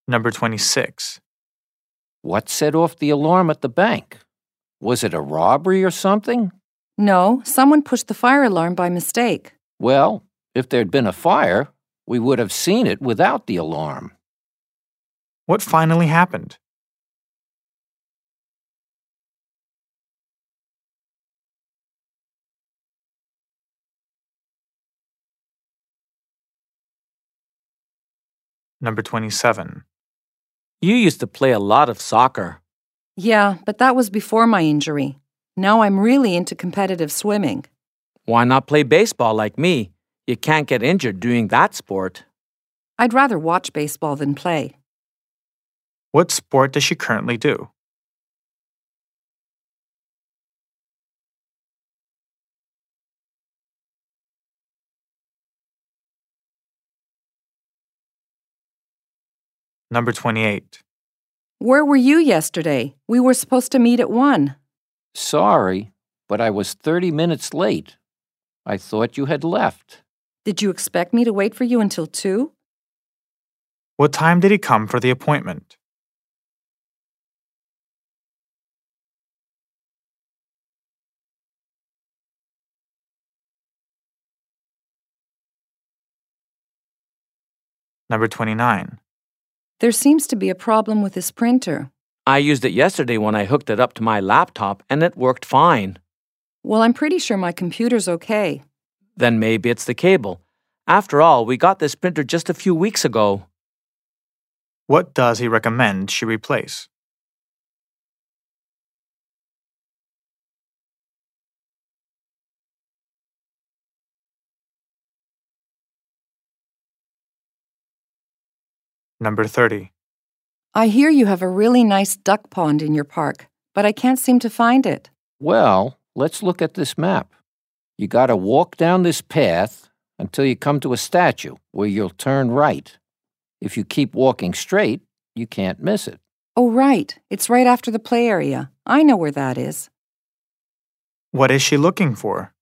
Number 26. What set off the alarm at the bank? Was it a robbery or something? No, someone pushed the fire alarm by mistake. Well, if there'd been a fire, we would have seen it without the alarm. What finally happened? Number 27. You used to play a lot of soccer. Yeah, but that was before my injury. Now I'm really into competitive swimming. Why not play baseball like me? You can't get injured doing that sport. I'd rather watch baseball than play. What sport does she currently do? Number 28. Where were you yesterday? We were supposed to meet at 1. Sorry, but I was 30 minutes late. I thought you had left. Did you expect me to wait for you until 2? What time did he come for the appointment? Number 29. There seems to be a problem with this printer. I used it yesterday when I hooked it up to my laptop and it worked fine. Well, I'm pretty sure my computer's okay. Then maybe it's the cable. After all, we got this printer just a few weeks ago. What does he recommend she replace? Number 30. I hear you have a really nice duck pond in your park, but I can't seem to find it. Well, let's look at this map. You gotta walk down this path until you come to a statue where you'll turn right. If you keep walking straight, you can't miss it. Oh, right. It's right after the play area. I know where that is. What is she looking for?